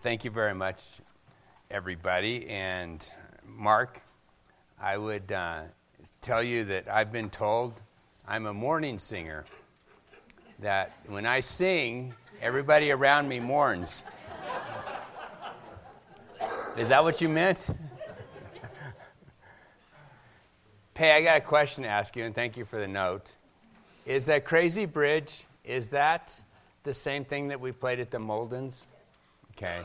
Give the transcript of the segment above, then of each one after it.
Thank you very much, everybody. And Mark, I would tell you that I've been told I'm a morning singer, that when I sing, everybody around me mourns. Is that what you meant? Hey, I got a question to ask you, and thank you for the note. Is that Crazy Bridge, is that the same thing that we played at the Moldens? Okay.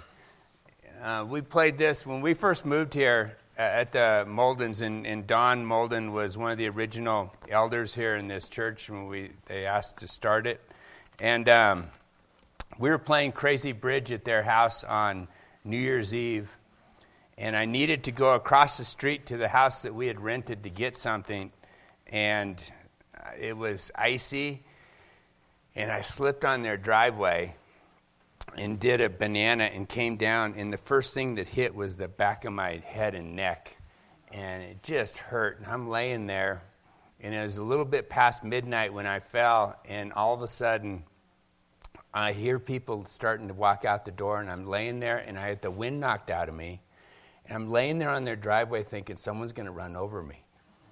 We played this when we first moved here at the Moldens, and Don Molden was one of the original elders here in this church when they asked to start it. And we were playing Crazy Bridge at their house on New Year's Eve, and I needed to go across the street to the house that we had rented to get something, and it was icy, and I slipped on their driveway and did a banana and came down, and the first thing that hit was the back of my head and neck, and it just hurt. And I'm laying there, and it was a little bit past midnight when I fell, and all of a sudden I hear people starting to walk out the door, and I'm laying there, and I had the wind knocked out of me, and I'm laying there on their driveway thinking someone's going to run over me.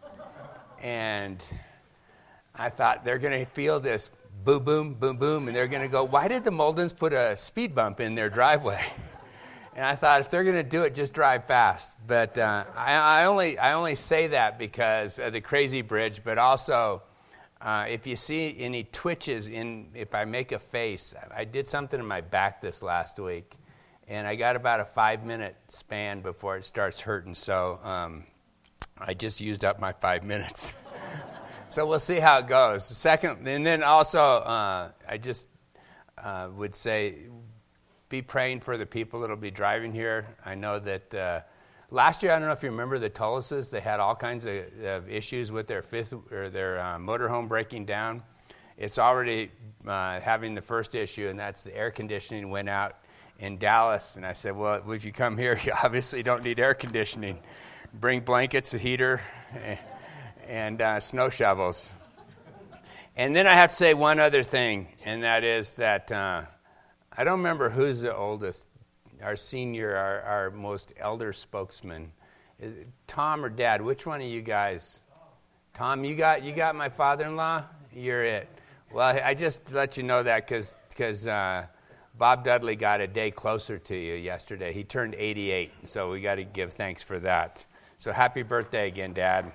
And I thought they're going to feel this boom, boom, boom, boom, and they're going to go, why did the Moldens put a speed bump in their driveway? And I thought, if they're going to do it, just drive fast. But I only say that because of the Crazy Bridge, but also if you see any twitches if I make a face, I did something in my back this last week, and I got about a 5-minute span before it starts hurting, so I just used up my 5 minutes. So we'll see how it goes. Second, and then also, I just would say, be praying for the people that will be driving here. I know that last year, I don't know if you remember the Tullises, they had all kinds of issues with their motorhome breaking down. It's already having the first issue, and that's the air conditioning went out in Dallas. And I said, well, if you come here, you obviously don't need air conditioning. Bring blankets, a heater, and snow shovels. And then I have to say one other thing, and that is that I don't remember who's the oldest, our senior, our most elder spokesman. Tom or Dad, which one of you guys? Tom, you got my father-in-law? You're it. Well, I just let you know that because Bob Dudley got a day closer to you yesterday. He turned 88, so we got to give thanks for that. So happy birthday again, Dad.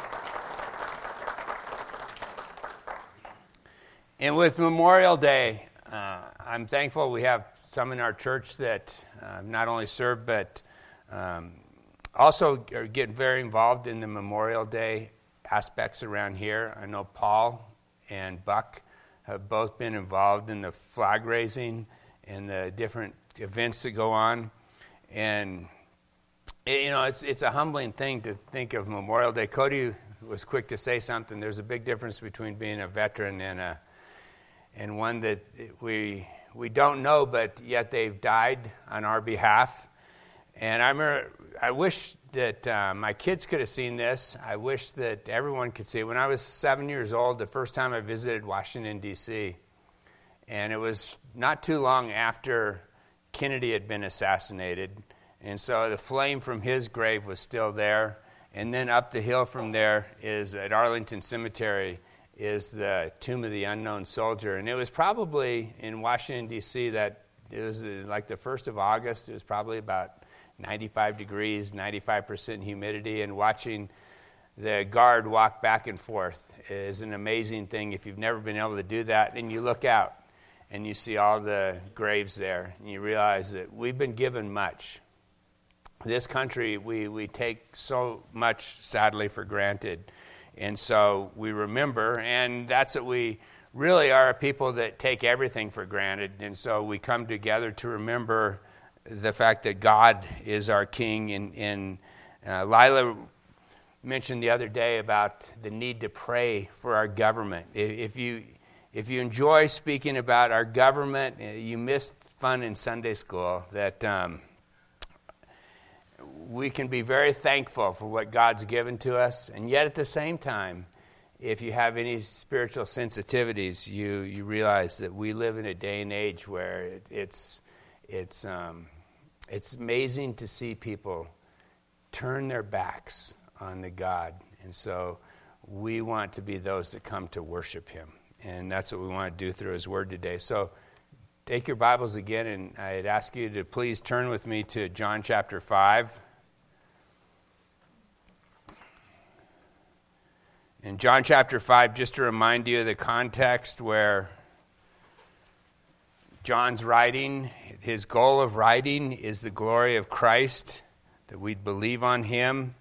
And with Memorial Day, I'm thankful we have some in our church that not only serve, but also are getting very involved in the Memorial Day aspects around here. I know Paul and Buck have both been involved in the flag raising and the different events that go on. And, it's a humbling thing to think of Memorial Day. Cody was quick to say something. There's a big difference between being a veteran and one that we don't know, but yet they've died on our behalf. And I wish that my kids could have seen this. I wish that everyone could see it. When I was 7 years old, the first time I visited Washington, D.C., and it was not too long after Kennedy had been assassinated, and so the flame from his grave was still there. And then up the hill from there is at Arlington Cemetery is the Tomb of the Unknown Soldier. And it was probably in Washington, D.C., that it was like the 1st of August. It was probably about 95 degrees, 95% humidity, and watching the guard walk back and forth is an amazing thing. If you've never been able to do that, and you look out and you see all the graves there, and you realize that we've been given much. This country, we take so much, sadly, for granted. And so we remember, and that's what we really are, a people that take everything for granted. And so we come together to remember the fact that God is our King. And Lila mentioned the other day about the need to pray for our government. If you enjoy speaking about our government, you missed fun in Sunday school, that we can be very thankful for what God's given to us, and yet at the same time, if you have any spiritual sensitivities, you realize that we live in a day and age where it's it's amazing to see people turn their backs on the God. And so we want to be those that come to worship him. And that's what we want to do through his word today. So take your Bibles again, and I'd ask you to please turn with me to John chapter 5. In John chapter 5, just to remind you of the context where John's writing, his goal of writing is the glory of Christ, that we'd believe on him.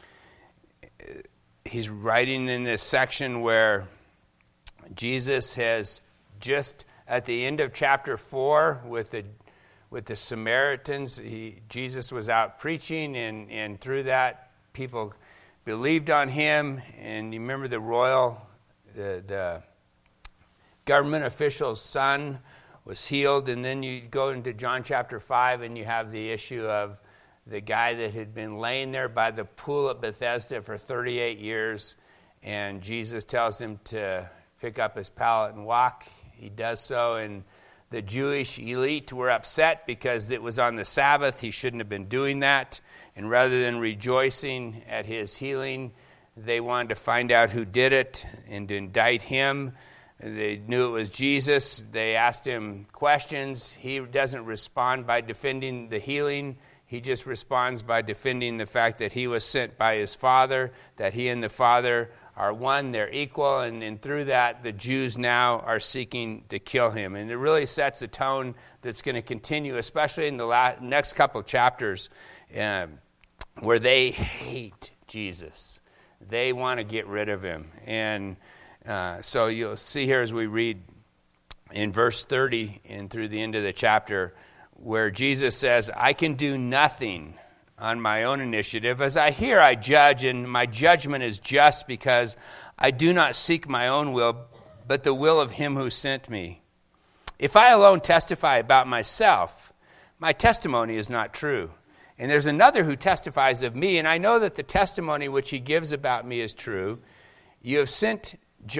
He's writing in this section where Jesus has just at the end of chapter 4 with the Samaritans, Jesus was out preaching, and through that people believed on him. And you remember the government official's son was healed. And then you go into John chapter 5 and you have the issue of the guy that had been laying there by the pool at Bethesda for 38 years. And Jesus tells him to pick up his pallet and walk. He does so, and the Jewish elite were upset because it was on the Sabbath. He shouldn't have been doing that. And rather than rejoicing at his healing, they wanted to find out who did it and to indict him. They knew it was Jesus. They asked him questions. He doesn't respond by defending the healing. He just responds by defending the fact that he was sent by his Father, that he and the Father are one, they're equal, and through that, the Jews now are seeking to kill him. And it really sets a tone that's going to continue, especially in the next couple of chapters, where they hate Jesus. They want to get rid of him. And so you'll see here as we read in verse 30 and through the end of the chapter, where Jesus says, I can do nothing on my own initiative. As I hear, I judge, and my judgment is just because I do not seek my own will, but the will of him who sent me. If I alone testify about myself, my testimony is not true. And there's another who testifies of me, and I know that the testimony which he gives about me is true. You have sent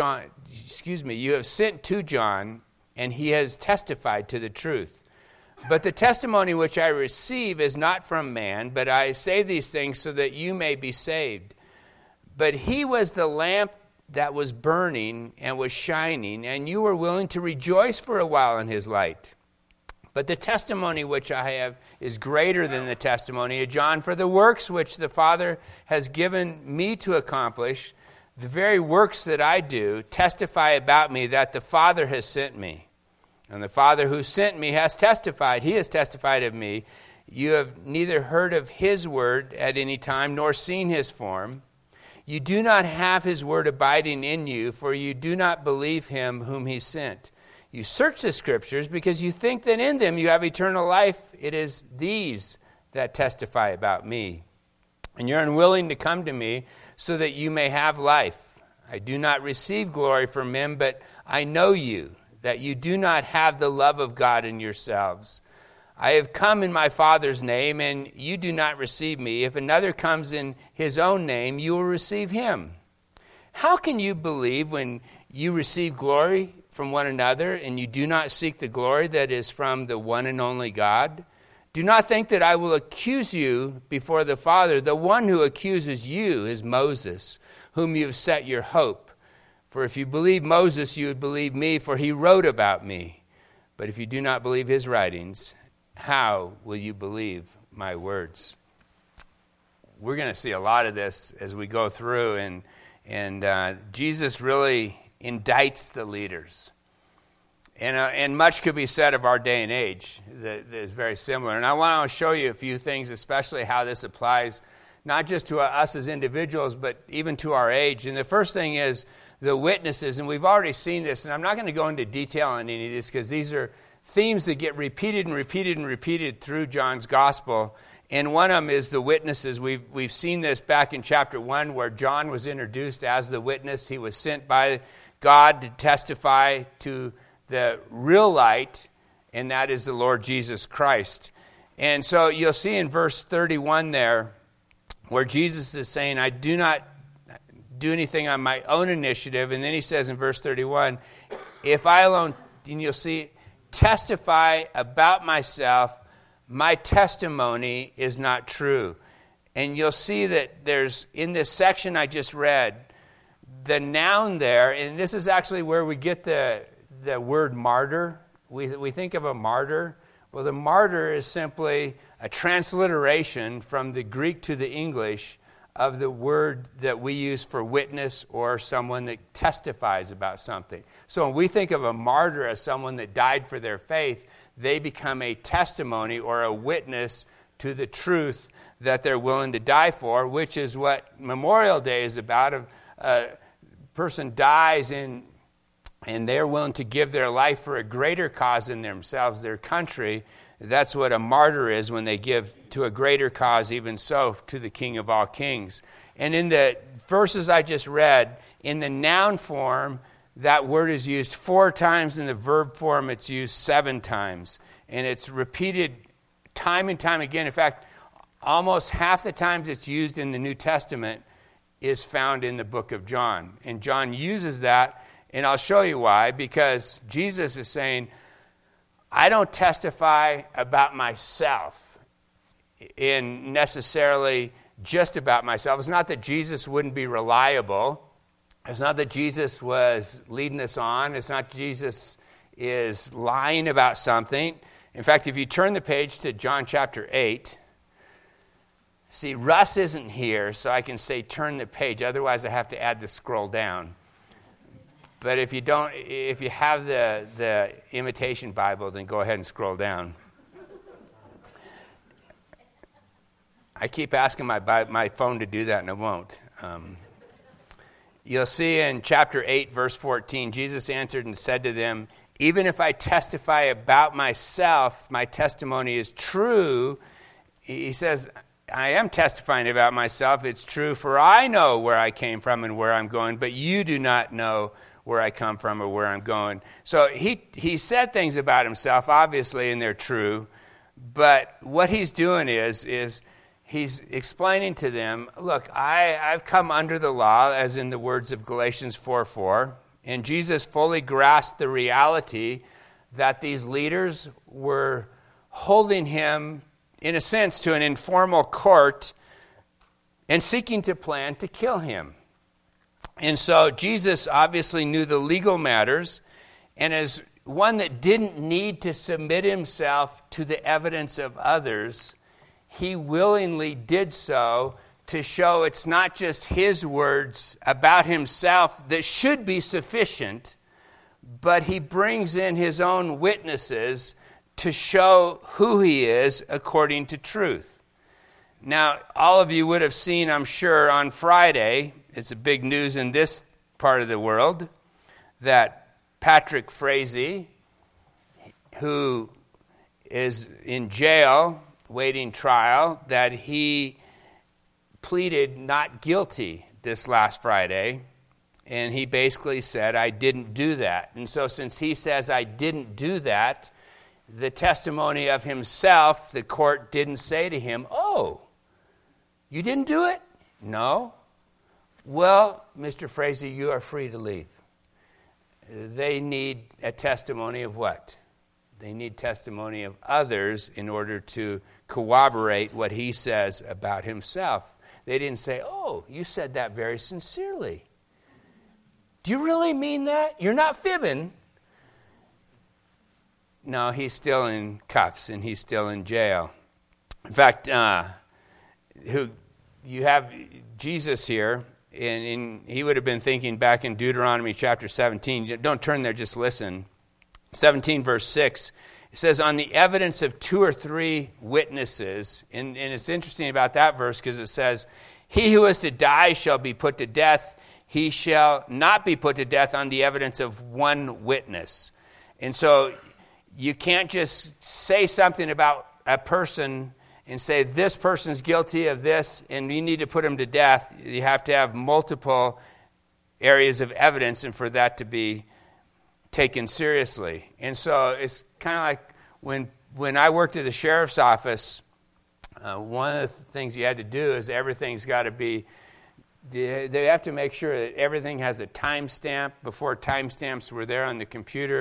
to John, and he has testified to the truth. But the testimony which I receive is not from man, but I say these things so that you may be saved. But he was the lamp that was burning and was shining, and you were willing to rejoice for a while in his light. But the testimony which I have is greater than the testimony of John, for the works which the Father has given me to accomplish, the very works that I do, testify about me that the Father has sent me. And the Father who sent me has testified. He has testified of me. You have neither heard of his word at any time, nor seen his form. You do not have his word abiding in you, for you do not believe him whom he sent. You search the Scriptures because you think that in them you have eternal life. It is these that testify about me. And you're unwilling to come to me so that you may have life. I do not receive glory from men, but I know you, that you do not have the love of God in yourselves. I have come in my Father's name, and you do not receive me. If another comes in his own name, you will receive him. How can you believe when you receive glory from one another, and you do not seek the glory that is from the one and only God? Do not think that I will accuse you before the Father. The one who accuses you is Moses, whom you have set your hope. For if you believe Moses, you would believe me, for he wrote about me. But if you do not believe his writings, how will you believe my words? We're going to see a lot of this as we go through, and Jesus really indicts the leaders. And much could be said of our day and age that is very similar. And I want to show you a few things, especially how this applies not just to us as individuals, but even to our age. And the first thing is the witnesses, and we've already seen this, and I'm not going to go into detail on any of this because these are themes that get repeated and repeated and repeated through John's gospel. And one of them is the witnesses. We've seen this back in chapter 1 where John was introduced as the witness. He was sent by God to testify to the real light, and that is the Lord Jesus Christ. And so you'll see in verse 31 there where Jesus is saying, I do not do anything on my own initiative. And then he says in verse 31, if I alone, and you'll see, testify about myself, my testimony is not true. And you'll see that there's, in this section I just read, the noun there, and this is actually where we get the word martyr. We think of a martyr. Well, the martyr is simply a transliteration from the Greek to the English of the word that we use for witness or someone that testifies about something. So when we think of a martyr as someone that died for their faith, they become a testimony or a witness to the truth that they're willing to die for, which is what Memorial Day is about. A person dies and they're willing to give their life for a greater cause than themselves, their country. That's what a martyr is, when they give to a greater cause, even so, to the King of all kings. And in the verses I just read, in the noun form, that word is used 4 times. In the verb form, it's used 7 times. And it's repeated time and time again. In fact, almost half the times it's used in the New Testament is found in the book of John. And John uses that, and I'll show you why. Because Jesus is saying, I don't testify about myself in necessarily just about myself. It's not that Jesus wouldn't be reliable. It's not that Jesus was leading us on. It's not Jesus is lying about something. In fact, if you turn the page to John chapter 8, see, Russ isn't here, so I can say turn the page. Otherwise, I have to add the scroll down. But if you have the Imitation Bible, then go ahead and scroll down. I keep asking my phone to do that, and it won't. You'll see in chapter 8, verse 14, Jesus answered and said to them, even if I testify about myself, my testimony is true. He says, I am testifying about myself. It's true, for I know where I came from and where I'm going, but you do not know where I come from or where I'm going. So he said things about himself, obviously, and they're true. But what he's doing is he's explaining to them, look, I've come under the law, as in the words of Galatians 4:4, and Jesus fully grasped the reality that these leaders were holding him, in a sense, to an informal court and seeking to plan to kill him. And so Jesus obviously knew the legal matters, and as one that didn't need to submit himself to the evidence of others, he willingly did so to show it's not just his words about himself that should be sufficient, but he brings in his own witnesses to show who he is according to truth. Now, all of you would have seen, I'm sure, on Friday, it's a big news in this part of the world, that Patrick Frazee, who is in jail waiting trial, that he pleaded not guilty this last Friday, and he basically said, I didn't do that. And so since he says, I didn't do that, the testimony of himself, the court didn't say to him, oh, you didn't do it? No. Well, Mr. Frazee, you are free to leave. They need a testimony of what? They need testimony of others in order to corroborate what he says about himself. They didn't say, oh, you said that very sincerely. Do you really mean that? You're not fibbing. No, he's still in cuffs and he's still in jail. In fact, you have Jesus here, and he would have been thinking back in Deuteronomy chapter 17. Don't turn there, just listen. 17 verse 6, it says, on the evidence of 2 or 3 witnesses, and it's interesting about that verse because it says, he who is to die shall be put to death. He shall not be put to death on the evidence of 1 witness. And so you can't just say something about a person and say this person's guilty of this and you need to put him to death. You have to have multiple areas of evidence and for that to be taken seriously. And so it's kind of like when I worked at the sheriff's office, one of the things you had to do is everything's got to be, they have to make sure that everything has a timestamp before timestamps were there on the computer.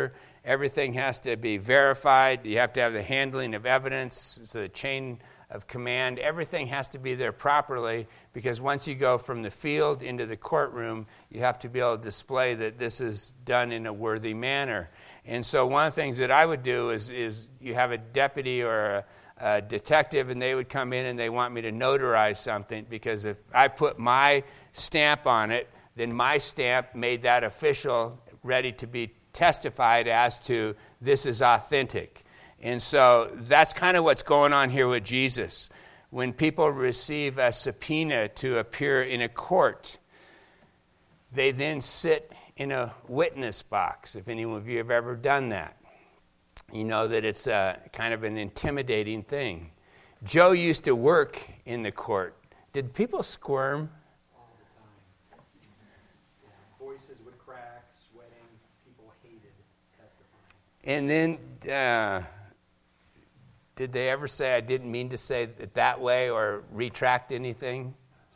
Everything has to be verified. You have to have the handling of evidence, so the chain of command. Everything has to be there properly, because once you go from the field into the courtroom, you have to be able to display that this is done in a worthy manner. And so one of the things that I would do is you have a deputy or a detective, and they would come in and they want me to notarize something, because if I put my stamp on it, then my stamp made that official ready to be testified as to this is authentic. And so that's kind of what's going on here with Jesus. When people receive a subpoena to appear in a court, they then sit in a witness box. If any of you have ever done that, you know that it's kind of an intimidating thing. Joe used to work in the court. Did people squirm? All the time. Yeah. Voices would crack, sweating. People hated testifying. And then did they ever say, I didn't mean to say it that way, or retract anything?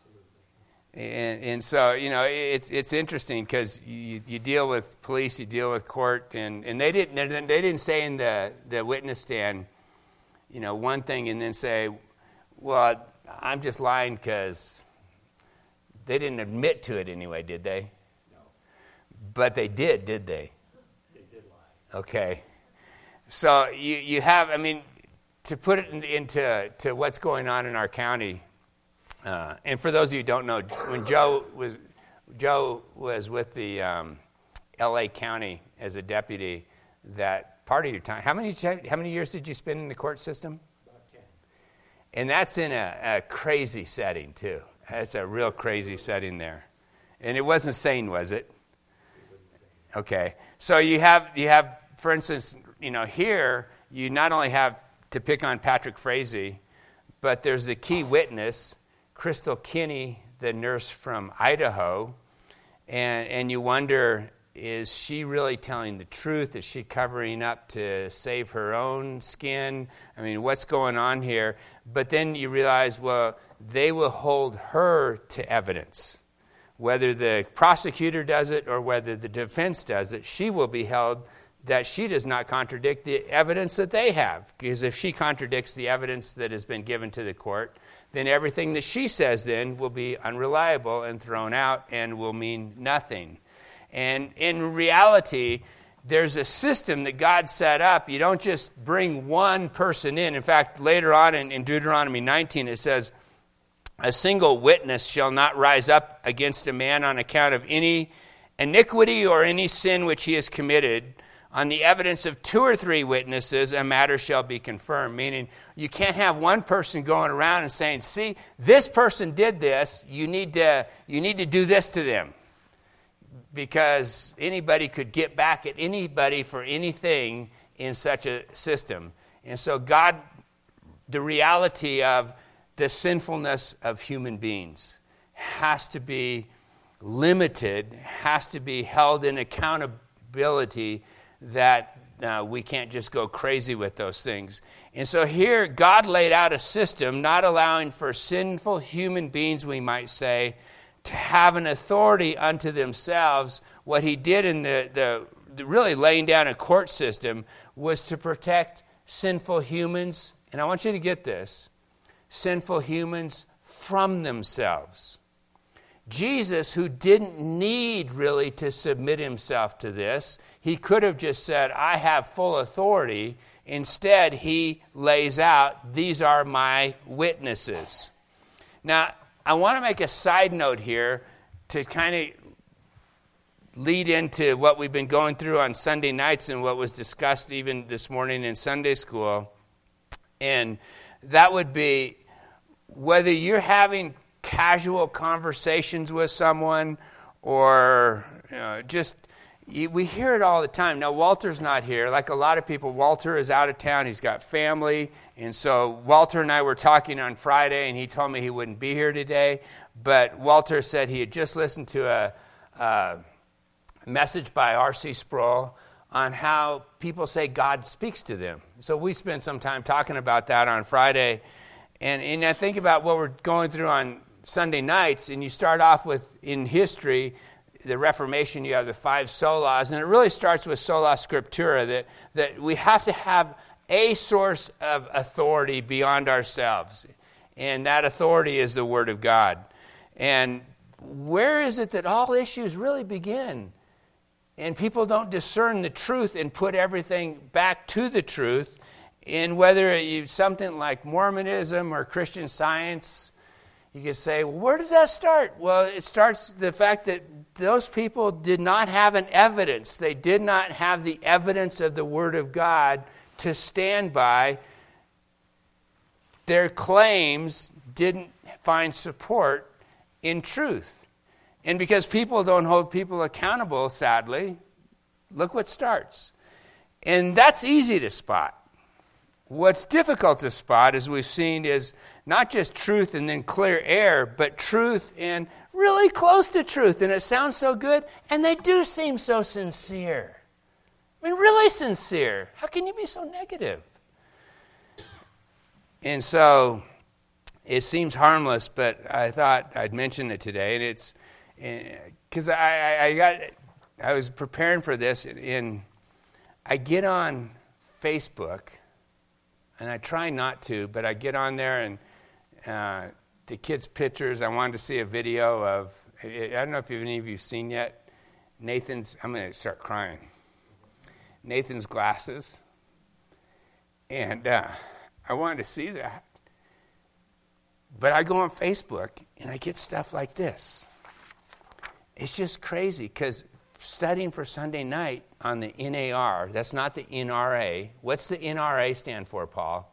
And so, you know, it's interesting, because you deal with police, you deal with court, and they didn't say in the witness stand, you know, one thing and then say, well, I'm just lying, because they didn't admit to it anyway, did they? No. But they did they? They did lie. Okay. So you have, I mean, to put it into what's going on in our county. And for those of you who don't know, when Joe was with the L.A. County as a deputy, that part of your time, how many years did you spend in the court system? About 10. And that's in a crazy setting too. It's a real crazy setting there. And it wasn't sane, was it? It wasn't sane. Okay. So you have, for instance, you know, here you not only have to pick on Patrick Frazee, but there's the key witness, Crystal Kinney, the nurse from Idaho, and you wonder, is she really telling the truth? Is she covering up to save her own skin? I mean, what's going on here? But then you realize, well, they will hold her to evidence. Whether the prosecutor does it or whether the defense does it, she will be held that she does not contradict the evidence that they have. Because if she contradicts the evidence that has been given to the court, then everything that she says then will be unreliable and thrown out and will mean nothing. And in reality, there's a system that God set up. You don't just bring one person in. In fact, later on in Deuteronomy 19, it says, a single witness shall not rise up against a man on account of any iniquity or any sin which he has committed. On the evidence of 2 or 3 witnesses, a matter shall be confirmed. Meaning, you can't have one person going around and saying, see, this person did this, you need to do this to them. Because anybody could get back at anybody for anything in such a system. And so God, the reality of the sinfulness of human beings has to be limited, has to be held in accountability, that we can't just go crazy with those things. And so here, God laid out a system not allowing for sinful human beings, we might say, to have an authority unto themselves. What he did in the really laying down a court system was to protect sinful humans, and I want you to get this, sinful humans from themselves. Jesus, who didn't need really to submit himself to this, he could have just said, I have full authority. Instead, he lays out, these are my witnesses. Now, I want to make a side note here to kind of lead into what we've been going through on Sunday nights and what was discussed even this morning in Sunday school. And that would be whether you're having casual conversations with someone or we hear it all the time. Now, Walter's not here. Like a lot of people, Walter is out of town. He's got family. And so Walter and I were talking on Friday, and he told me he wouldn't be here today. But Walter said he had just listened to a message by R.C. Sproul on how people say God speaks to them. So we spent some time talking about that on Friday. And I think about what we're going through on Sunday nights, and you start off with, in history, the Reformation, you have the 5 solas, and it really starts with sola scriptura, that we have to have a source of authority beyond ourselves, and that authority is the Word of God. And where is it that all issues really begin? And people don't discern the truth and put everything back to the truth. And whether it's something like Mormonism or Christian Science, you can say, well, where does that start? Well, it starts the fact that those people did not have an evidence. They did not have the evidence of the Word of God to stand by. Their claims didn't find support in truth. And because people don't hold people accountable, sadly, look what starts. And that's easy to spot. What's difficult to spot, as we've seen, is not just truth and then clear air, but truth and really close to truth. And it sounds so good, and they do seem so sincere. I mean, really sincere. How can you be so negative? And so it seems harmless, but I thought I'd mention it today. And it's because I was preparing for this, and I get on Facebook, and I try not to, but I get on there, and the kids' pictures. I wanted to see a video of, I don't know if any of you have seen yet, Nathan's, I'm going to start crying, Nathan's glasses. And I wanted to see that. But I go on Facebook, and I get stuff like this. It's just crazy, because studying for Sunday night on the NAR, that's not the NRA. What's the NRA stand for, Paul?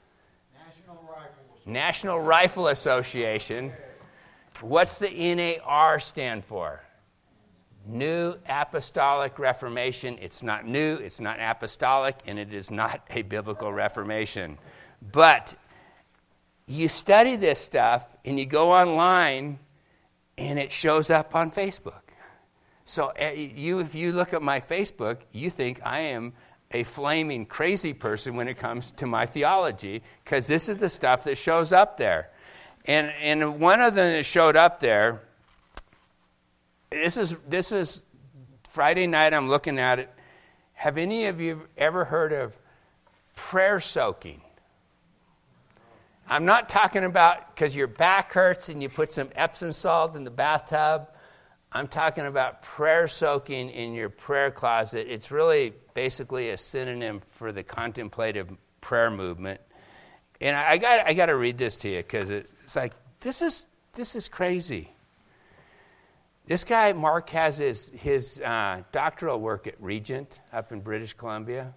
National Rifle Association. What's the NAR stand for? New Apostolic Reformation. It's not new, it's not apostolic, and it is not a biblical reformation. But you study this stuff, and you go online, and it shows up on Facebook. So if you look at my Facebook, you think I am a flaming crazy person when it comes to my theology, because this is the stuff that shows up there. And one of them that showed up there, this is Friday night, I'm looking at it. Have any of you ever heard of prayer soaking? I'm not talking about because your back hurts and you put some Epsom salt in the bathtub. I'm talking about prayer soaking in your prayer closet. It's really basically a synonym for the contemplative prayer movement. And I got to read this to you, because it's like, this is crazy. This guy, Mark, has his doctoral work at Regent up in British Columbia.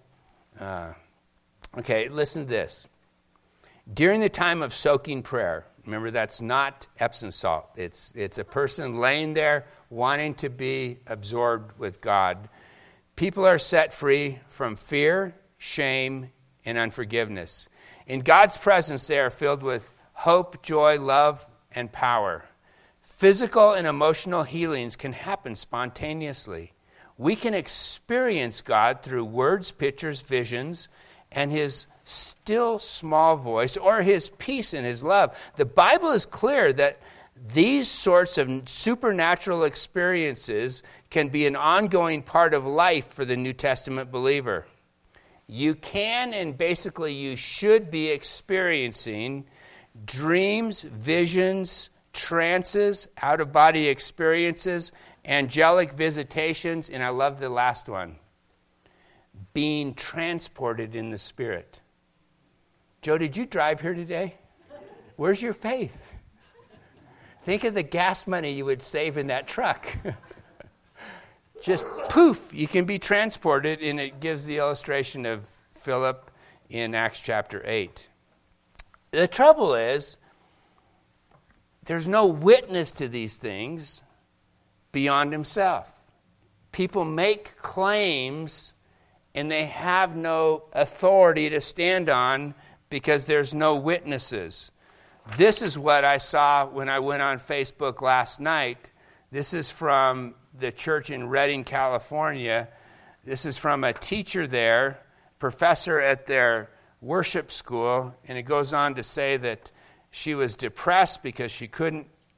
Okay, listen to this. During the time of soaking prayer, remember, that's not Epsom salt. It's a person laying there wanting to be absorbed with God. People are set free from fear, shame, and unforgiveness. In God's presence, they are filled with hope, joy, love, and power. Physical and emotional healings can happen spontaneously. We can experience God through words, pictures, visions, and His still small voice, or His peace and His love. The Bible is clear that these sorts of supernatural experiences can be an ongoing part of life for the New Testament believer. You can, and basically you should be experiencing dreams, visions, trances, out-of-body experiences, angelic visitations, and I love the last one, being transported in the Spirit. Joe, did you drive here today? Where's your faith? Think of the gas money you would save in that truck. Just poof, you can be transported, and it gives the illustration of Philip in Acts chapter 8. The trouble is, there's no witness to these things beyond himself. People make claims, and they have no authority to stand on because there's no witnesses. This is what I saw when I went on Facebook last night. This is from the church in Redding, California. This is from a teacher there, professor at their worship school, and it goes on to say that she was depressed because she couldn't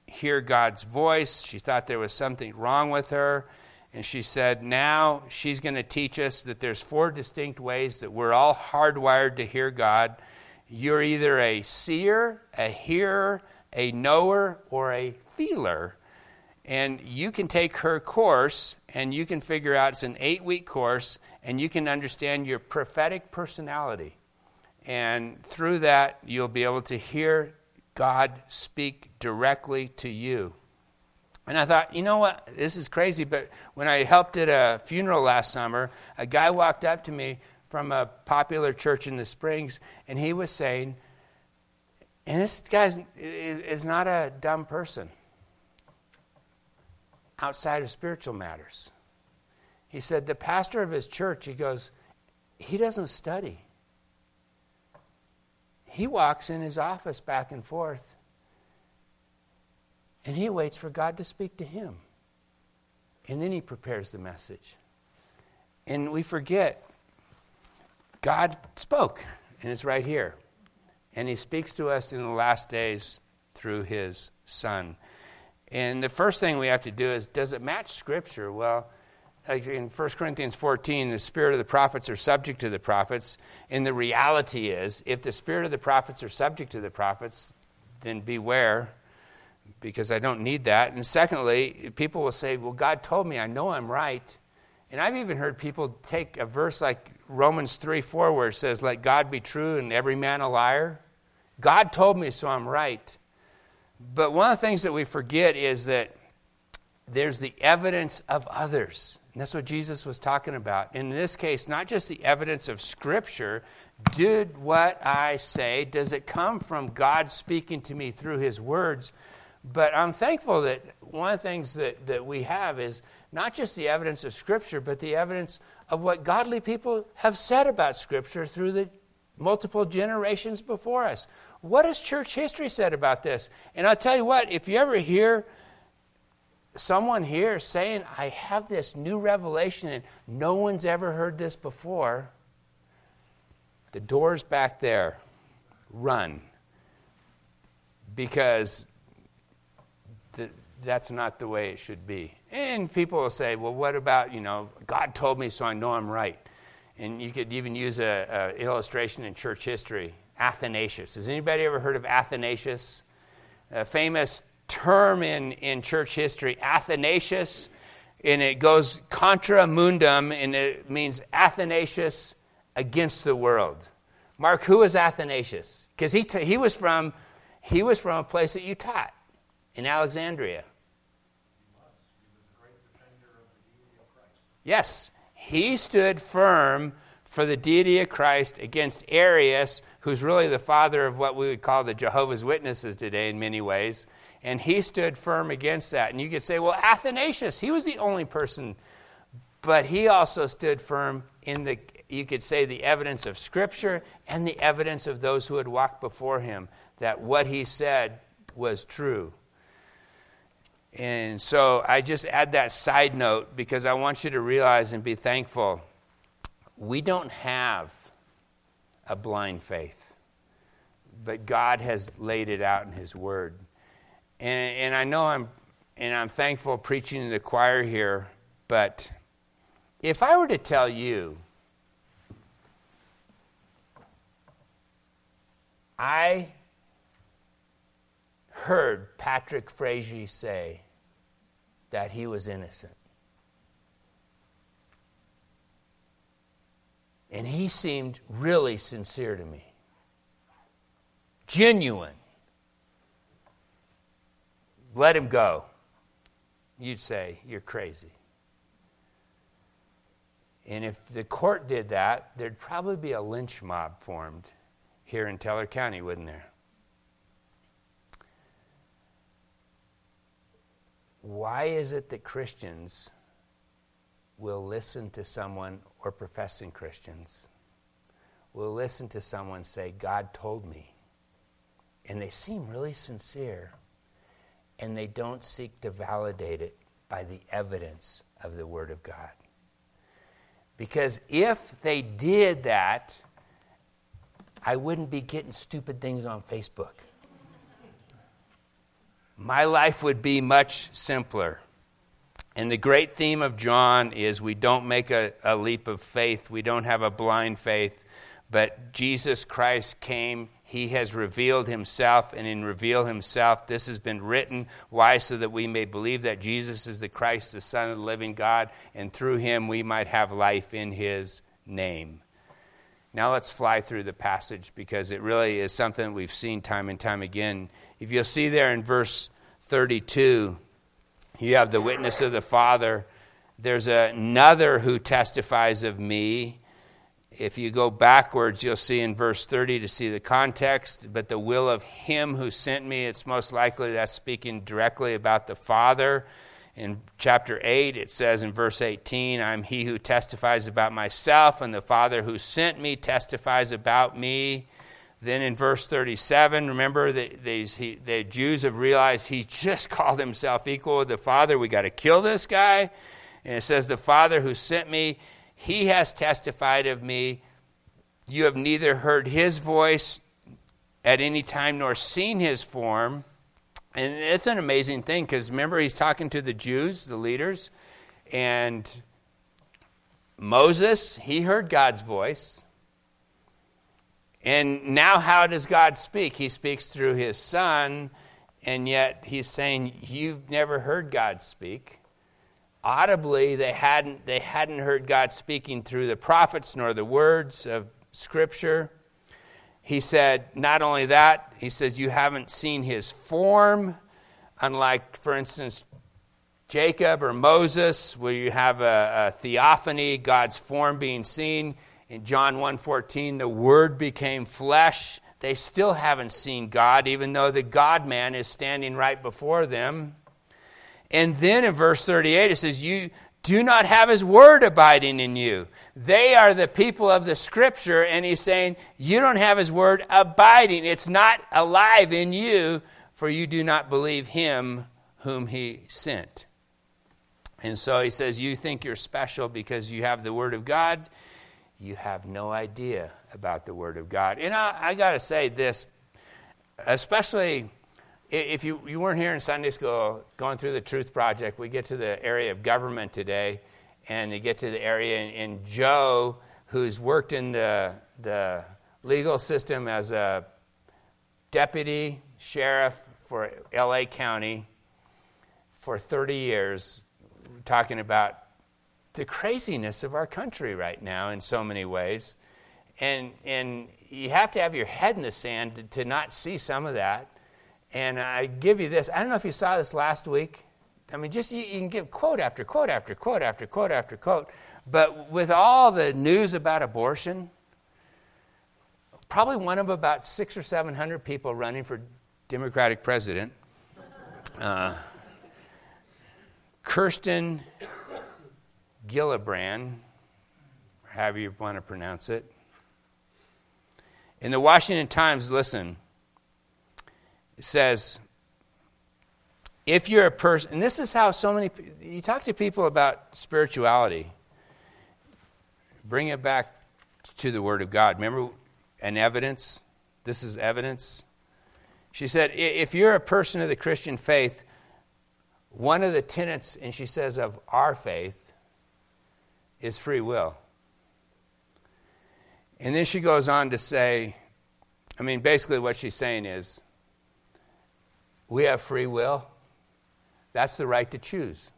hear God's voice. She thought there was something wrong with her. And she said now she's going to teach us that there's 4 distinct ways that we're all hardwired to hear God. You're either a seer, a hearer, a knower, or a feeler. And you can take her course, and you can figure out it's an 8-week course, and you can understand your prophetic personality. And through that, you'll be able to hear God speak directly to you. And I thought, you know what, this is crazy, but when I helped at a funeral last summer, a guy walked up to me from a popular church in the Springs, and he was saying, and this guy is not a dumb person outside of spiritual matters. He said, the pastor of his church, he goes, he doesn't study. He walks in his office back and forth, and he waits for God to speak to him. And then he prepares the message. And we forget, God spoke, and it's right here. And he speaks to us in the last days through his Son. And the first thing we have to do is, does it match Scripture? Well, like in 1 Corinthians 14, the spirit of the prophets are subject to the prophets. And the reality is, if the spirit of the prophets are subject to the prophets, then beware, because I don't need that. And secondly, people will say, well, God told me, I know I'm right. And I've even heard people take a verse like Romans 3:4, where it says, let God be true and every man a liar. God told me, so I'm right. But one of the things that we forget is that there's the evidence of others. And that's what Jesus was talking about. In this case, not just the evidence of Scripture. Did what I say, does it come from God speaking to me through his words? But I'm thankful that one of the things that we have is not just the evidence of Scripture, but the evidence of what godly people have said about Scripture through the multiple generations before us. What has church history said about this? And I'll tell you what, if you ever hear someone here saying, I have this new revelation and no one's ever heard this before, the door's back there. Run. Because that's not the way it should be. And people will say, well, what about, God told me so I know I'm right. And you could even use an illustration in church history. Athanasius. Has anybody ever heard of Athanasius? A famous term in church history, Athanasius, and it goes contra mundum, and it means Athanasius against the world. Mark, who is Athanasius? Because he was from a place that you taught in Alexandria. He was a great defender of the deity of Christ. Yes, he stood firm for the deity of Christ against Arius, who's really the father of what we would call the Jehovah's Witnesses today in many ways. And he stood firm against that. And you could say, well, Athanasius, he was the only person. But he also stood firm in you could say, the evidence of Scripture and the evidence of those who had walked before him, that what he said was true. And so I just add that side note because I want you to realize and be thankful. We don't have a blind faith, but God has laid it out in his word. And I know I'm thankful preaching to the choir here, but if I were to tell you, I heard Patrick Frazee say that he was innocent. And he seemed really sincere to me. Genuine. Let him go. You'd say, you're crazy. And if the court did that, there'd probably be a lynch mob formed here in Teller County, wouldn't there? Why is it that Christians will listen to someone, or professing Christians, will listen to someone say, God told me, and they seem really sincere, and they don't seek to validate it by the evidence of the Word of God? Because if they did that, I wouldn't be getting stupid things on Facebook. my life would be much simpler. And the great theme of John is we don't make a leap of faith. We don't have a blind faith. But Jesus Christ came. He has revealed himself. And in reveal himself, this has been written. Why? So that we may believe that Jesus is the Christ, the Son of the living God. And through him we might have life in his name. Now let's fly through the passage because it really is something we've seen time and time again. If you'll see there in verse 32, you have the witness of the Father. There's another who testifies of me. If you go backwards, you'll see in verse 30 to see the context. But the will of him who sent me, it's most likely that's speaking directly about the Father. In chapter 8, it says in verse 18, I'm he who testifies about myself, and the Father who sent me testifies about me. Then in verse 37, remember the Jews have realized he just called himself equal with the Father. We got to kill this guy. And it says, the Father who sent me, he has testified of me. You have neither heard his voice at any time nor seen his form. And it's an amazing thing because remember he's talking to the Jews, the leaders. And Moses, he heard God's voice. And now how does God speak? He speaks through his Son, and yet he's saying, you've never heard God speak. Audibly, they hadn't heard God speaking through the prophets nor the words of Scripture. He said, not only that, he says, you haven't seen his form, unlike, for instance, Jacob or Moses, where you have a theophany, God's form being seen. In John 1:14, the Word became flesh. They still haven't seen God, even though the God-man is standing right before them. And then in verse 38, it says, you do not have his Word abiding in you. They are the people of the Scripture, and he's saying, you don't have his Word abiding. It's not alive in you, for you do not believe him whom he sent. And so he says, you think you're special because you have the Word of God. You have no idea about the Word of God. And I got to say this, especially if you weren't here in Sunday school going through the Truth Project, we get to the area of government today, and you get to the area in Joe, who's worked in the legal system as a deputy sheriff for L.A. County for 30 years, talking about the craziness of our country right now in so many ways. And you have to have your head in the sand to not see some of that. And I give you this. I don't know if you saw this last week. I mean, just you can give quote after quote after quote after quote after quote. But with all the news about abortion, probably one of about 600 or 700 people running for Democratic president, Kirsten Gillibrand, however you want to pronounce it. In the Washington Times, listen, it says, if you're a person, and this is how so many, you talk to people about spirituality, bring it back to the Word of God. Remember, an evidence, this is evidence. She said, if you're a person of the Christian faith, one of the tenets, and she says, of our faith, is free will. And then she goes on to say, I mean, basically what she's saying is, we have free will. That's the right to choose.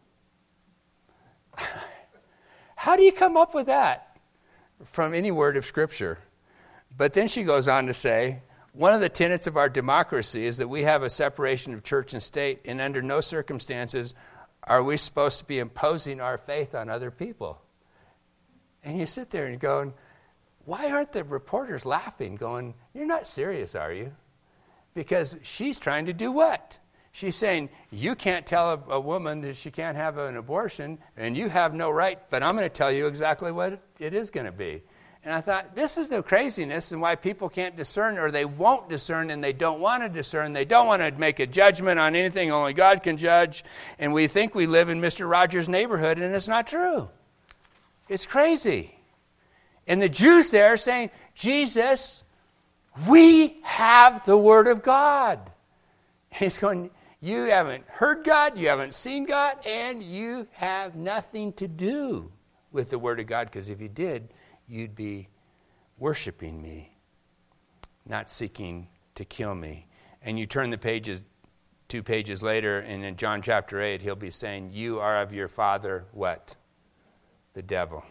How do you come up with that from any word of Scripture? But then she goes on to say, one of the tenets of our democracy is that we have a separation of church and state, and under no circumstances are we supposed to be imposing our faith on other people. And you sit there and you're going, why aren't the reporters laughing, going, you're not serious, are you? Because she's trying to do what? She's saying, you can't tell a woman that she can't have an abortion, and you have no right, but I'm going to tell you exactly what it is going to be. And I thought, this is the craziness and why people can't discern, or they won't discern, and they don't want to discern. They don't want to make a judgment on anything only God can judge. And we think we live in Mr. Rogers' neighborhood, and it's not true. It's crazy. And the Jews there are saying, Jesus, we have the Word of God. He's going, You haven't heard God, you haven't seen God, and you have nothing to do with the Word of God, because if you did, you'd be worshiping me, not seeking to kill me. And you turn the pages, 2 pages later, and in John chapter 8, he'll be saying, you are of your father, what? The devil.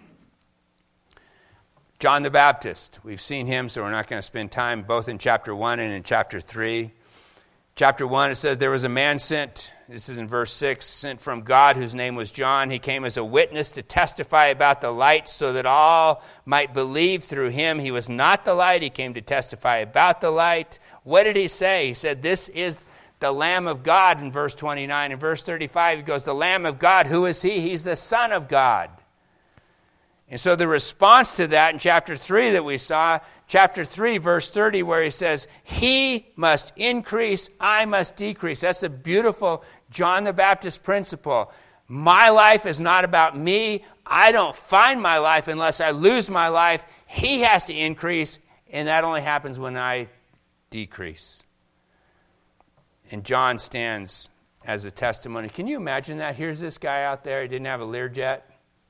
John the Baptist, we've seen him, so we're not going to spend time both in chapter 1 and in chapter 3. Chapter 1, it says, there was a man sent, this is in verse 6, sent from God whose name was John. He came as a witness to testify about the light so that all might believe through him. He was not the light. He came to testify about the light. What did he say? He said, this is the Lamb of God in verse 29. In verse 35, he goes, the Lamb of God, who is he? He's the Son of God. And so the response to that in chapter 3 that we saw, chapter 3, verse 30, where he says, he must increase, I must decrease. That's a beautiful John the Baptist principle. My life is not about me. I don't find my life unless I lose my life. He has to increase, and that only happens when I decrease. And John stands as a testimony. Can you imagine that? Here's this guy out there. He didn't have a Learjet.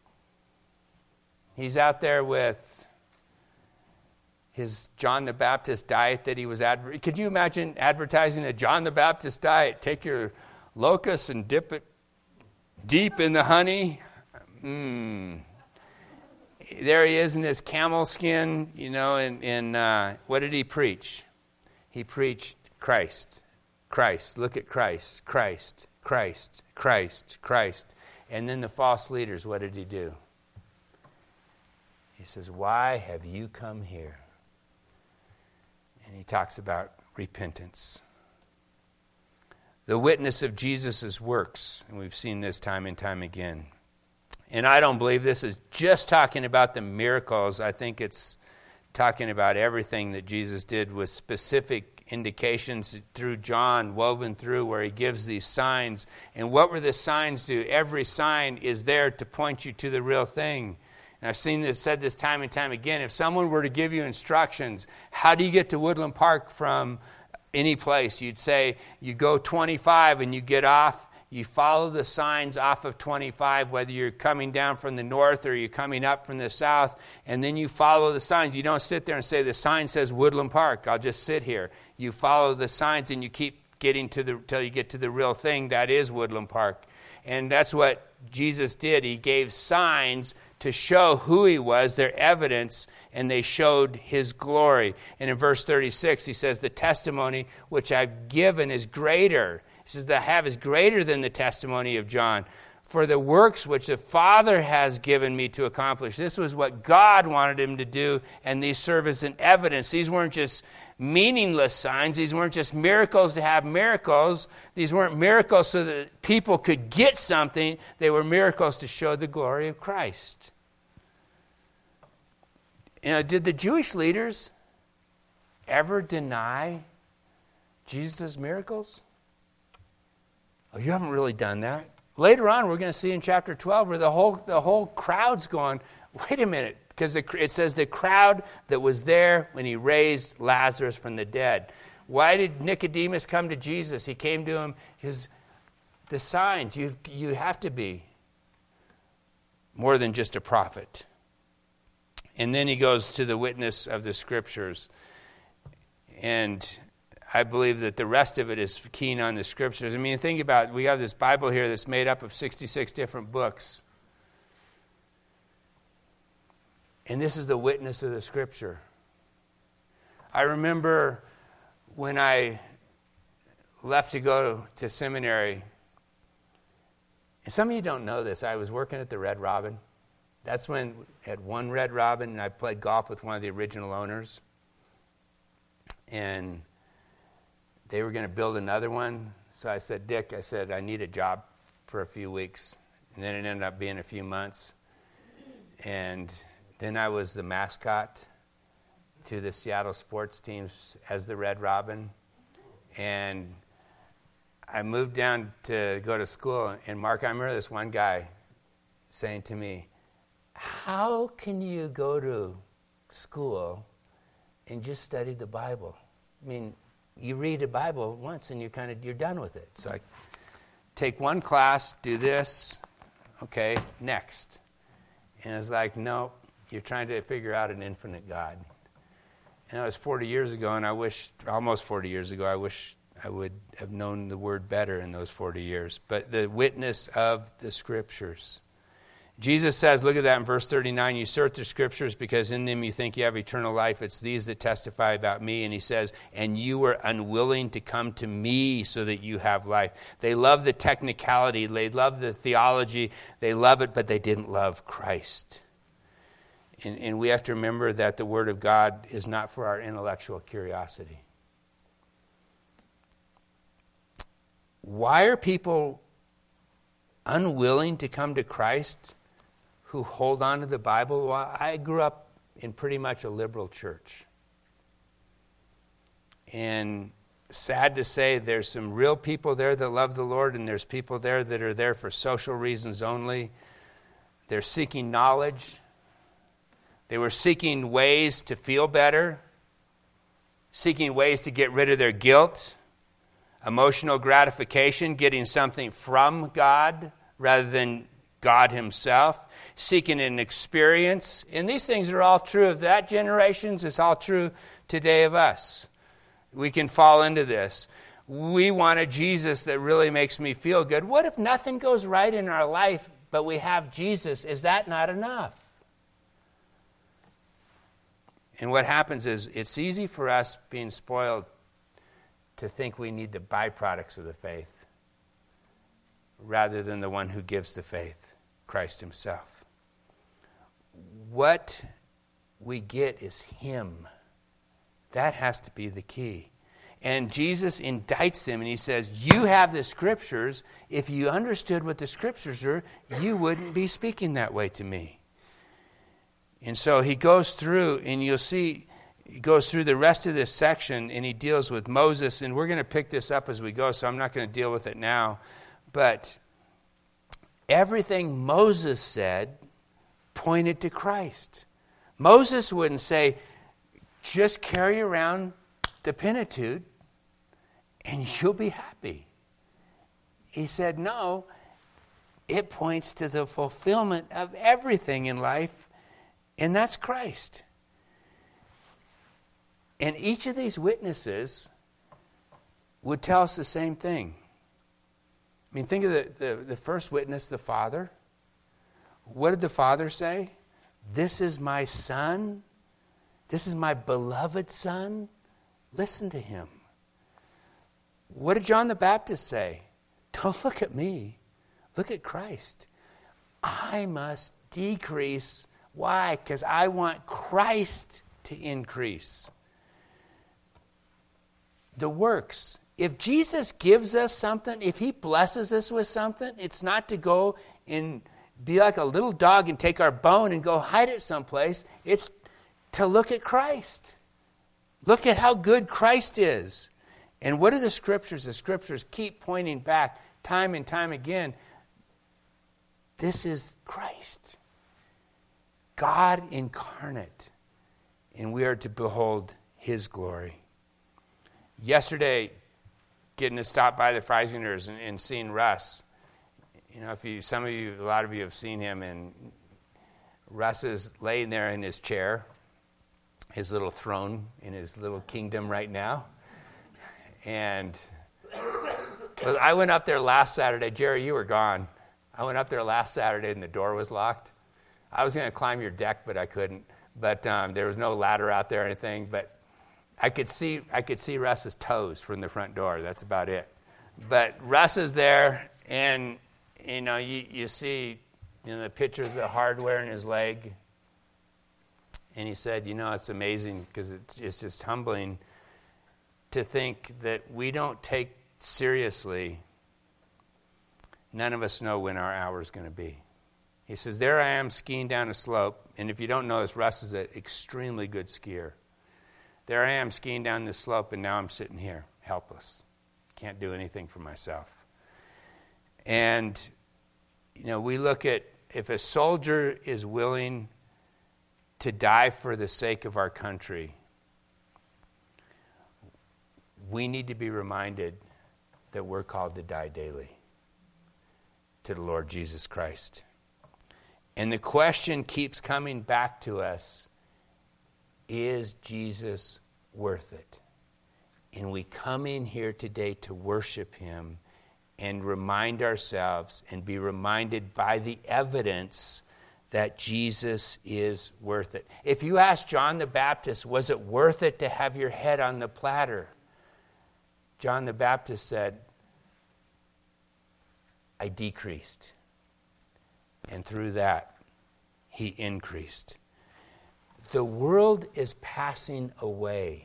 He's out there with his John the Baptist diet that he was advertising. Could you imagine advertising a John the Baptist diet? Take your locusts and dip it deep in the honey. There he is in his camel skin, and what did he preach? He preached Christ. Christ. Look at Christ. Christ. Christ. Christ. Christ. And then the false leaders, what did he do? He says, why have you come here? And he talks about repentance. The witness of Jesus' works, and we've seen this time and time again. And I don't believe this is just talking about the miracles. I think it's talking about everything that Jesus did with specific indications through John, woven through where he gives these signs. And what were the signs do? Every sign is there to point you to the real thing. And I've said this time and time again. If someone were to give you instructions, how do you get to Woodland Park from any place? You'd say, you go 25 and you get off. You follow the signs off of 25, whether you're coming down from the north or you're coming up from the south. And then you follow the signs. You don't sit there and say, the sign says Woodland Park. I'll just sit here. You follow the signs and you keep getting till you get to the real thing. That is Woodland Park. And that's what Jesus did. He gave signs to show who he was, their evidence, and they showed his glory. And in verse 36, he says, the testimony which I've given is greater. He says, the I have is greater than the testimony of John. For the works which the Father has given me to accomplish. This was what God wanted him to do, and these serve as an evidence. These weren't just meaningless signs. These weren't just miracles to have miracles. These weren't miracles so that people could get something. They were miracles to show the glory of Christ. Did the Jewish leaders ever deny Jesus' miracles? Oh, you haven't really done that. Later on, we're going to see in chapter 12 where the whole crowd's going, wait a minute, because it says the crowd that was there when he raised Lazarus from the dead. Why did Nicodemus come to Jesus? He came to him, the signs, you have to be more than just a prophet. And then he goes to the witness of the Scriptures. And I believe that the rest of it is keen on the Scriptures. I mean, think about it. We have this Bible here that's made up of 66 different books. And this is the witness of the Scripture. I remember when I left to go to seminary, and some of you don't know this, I was working at the Red Robin. That's when I had one Red Robin, and I played golf with one of the original owners. And they were going to build another one. So I said, Dick, I need a job for a few weeks. And then it ended up being a few months. And then I was the mascot to the Seattle sports teams as the Red Robin. And I moved down to go to school. And Mark, I remember this one guy saying to me, how can you go to school and just study the Bible? I mean, you read the Bible once and you're done with it. It's like, take one class, do this, okay, next. And it's like, no, you're trying to figure out an infinite God. And that was 40 years ago, and almost 40 years ago, I wish I would have known the word better in those 40 years. But the witness of the Scriptures. Jesus says, look at that in verse 39, you search the Scriptures because in them you think you have eternal life. It's these that testify about me. And he says, and you were unwilling to come to me so that you have life. They love the technicality. They love the theology. They love it, but they didn't love Christ. And we have to remember that the Word of God is not for our intellectual curiosity. Why are people unwilling to come to Christ who hold on to the Bible? Well, I grew up in pretty much a liberal church. And sad to say, there's some real people there that love the Lord, and there's people there that are there for social reasons only. They're seeking knowledge. They were seeking ways to feel better, seeking ways to get rid of their guilt, emotional gratification, getting something from God rather than God himself, seeking an experience. And these things are all true of that generation. It's all true today of us. We can fall into this. We want a Jesus that really makes me feel good. What if nothing goes right in our life, but we have Jesus? Is that not enough? And what happens is it's easy for us being spoiled to think we need the byproducts of the faith rather than the one who gives the faith, Christ himself. What we get is him. That has to be the key. And Jesus indicts them and he says, you have the Scriptures. If you understood what the Scriptures are, you wouldn't be speaking that way to me. And so he goes through, and you'll see, he goes through the rest of this section, and he deals with Moses, and we're going to pick this up as we go, so I'm not going to deal with it now. But everything Moses said pointed to Christ. Moses wouldn't say, just carry around the Pentateuch, and you'll be happy. He said, no, it points to the fulfillment of everything in life, and that's Christ. And each of these witnesses would tell us the same thing. I mean, think of the first witness, the Father. What did the Father say? This is my Son. This is my beloved Son. Listen to him. What did John the Baptist say? Don't look at me. Look at Christ. I must decrease. Why? Because I want Christ to increase. The works. If Jesus gives us something, if he blesses us with something, it's not to go and be like a little dog and take our bone and go hide it someplace. It's to look at Christ. Look at how good Christ is. And what are the Scriptures? The Scriptures keep pointing back time and time again. This is Christ. God incarnate, and we are to behold his glory. Yesterday, getting to stop by the Freisingers and seeing Russ. You know, a lot of you have seen him, and Russ is laying there in his chair, his little throne in his little kingdom right now. And I went up there last Saturday. Jerry, you were gone. I went up there last Saturday, and the door was locked. I was going to climb your deck, but I couldn't. But there was no ladder out there or anything. But I could see Russ's toes from the front door. That's about it. But Russ is there, and you see the picture of the hardware in his leg. And he said, it's amazing because it's just humbling to think that we don't take seriously. None of us know when our hour is going to be. He says, there I am skiing down a slope. And if you don't know this, Russ is an extremely good skier. There I am skiing down this slope, and now I'm sitting here, helpless. Can't do anything for myself. And, we look at if a soldier is willing to die for the sake of our country, we need to be reminded that we're called to die daily to the Lord Jesus Christ. And the question keeps coming back to us, is Jesus worth it? And we come in here today to worship him and remind ourselves and be reminded by the evidence that Jesus is worth it. If you ask John the Baptist, was it worth it to have your head on the platter? John the Baptist said, I decreased. And through that, he increased. The world is passing away.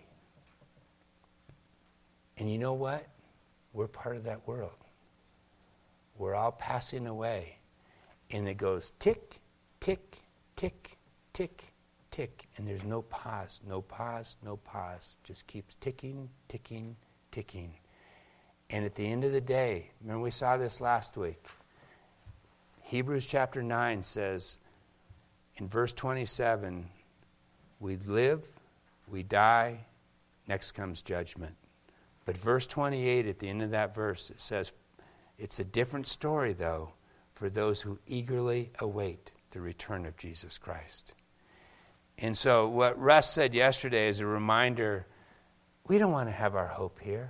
And you know what? We're part of that world. We're all passing away. And it goes tick, tick, tick, tick, tick. And there's no pause, no pause, no pause. Just keeps ticking, ticking, ticking. And at the end of the day, remember we saw this last week. Hebrews chapter 9 says, in verse 27, we live, we die, next comes judgment. But verse 28, at the end of that verse, it says, it's a different story, though, for those who eagerly await the return of Jesus Christ. And so what Russ said yesterday is a reminder, we don't want to have our hope here.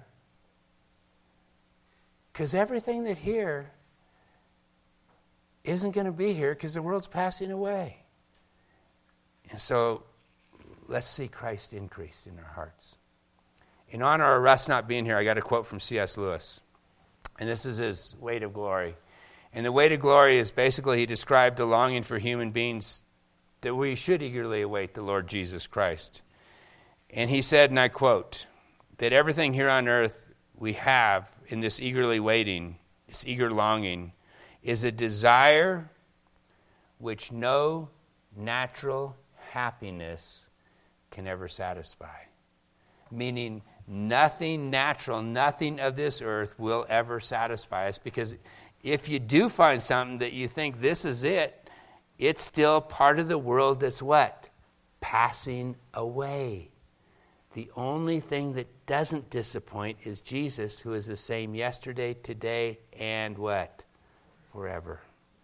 Because everything that here isn't going to be here because the world's passing away. And so let's see Christ increase in our hearts. In honor of Russ not being here, I got a quote from C.S. Lewis. And this is his Weight of Glory. And the weight of glory is basically, he described the longing for human beings that we should eagerly await the Lord Jesus Christ. And he said, and I quote, that everything here on earth we have in this eagerly waiting, this eager longing, is a desire which no natural happiness can ever satisfy. Meaning nothing natural, nothing of this earth will ever satisfy us, because if you do find something that you think this is it, it's still part of the world that's what? Passing away. The only thing that doesn't disappoint is Jesus, who is the same yesterday, today, and what? Forever.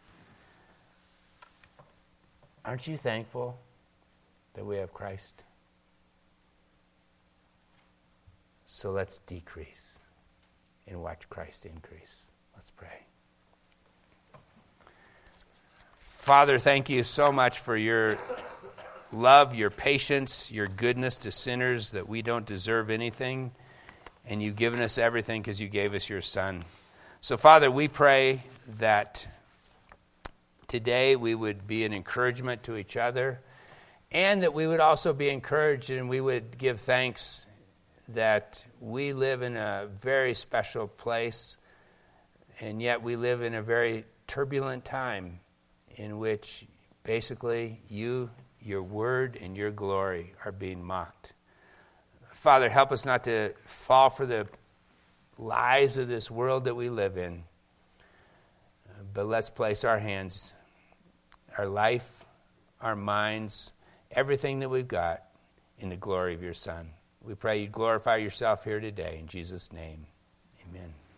Aren't you thankful that we have Christ? So let's decrease and watch Christ increase. Let's pray. Father, thank you so much for your love, your patience, your goodness to sinners, that we don't deserve anything, and you've given us everything because you gave us your Son. So, Father, we pray that today we would be an encouragement to each other, and that we would also be encouraged and we would give thanks that we live in a very special place, and yet we live in a very turbulent time in which basically you, your word, and your glory are being mocked. Father, help us not to fall for the lies of this world that we live in, but let's place our hands, our life, our minds, everything that we've got in the glory of your Son. We pray you glorify yourself here today. In Jesus' name, amen.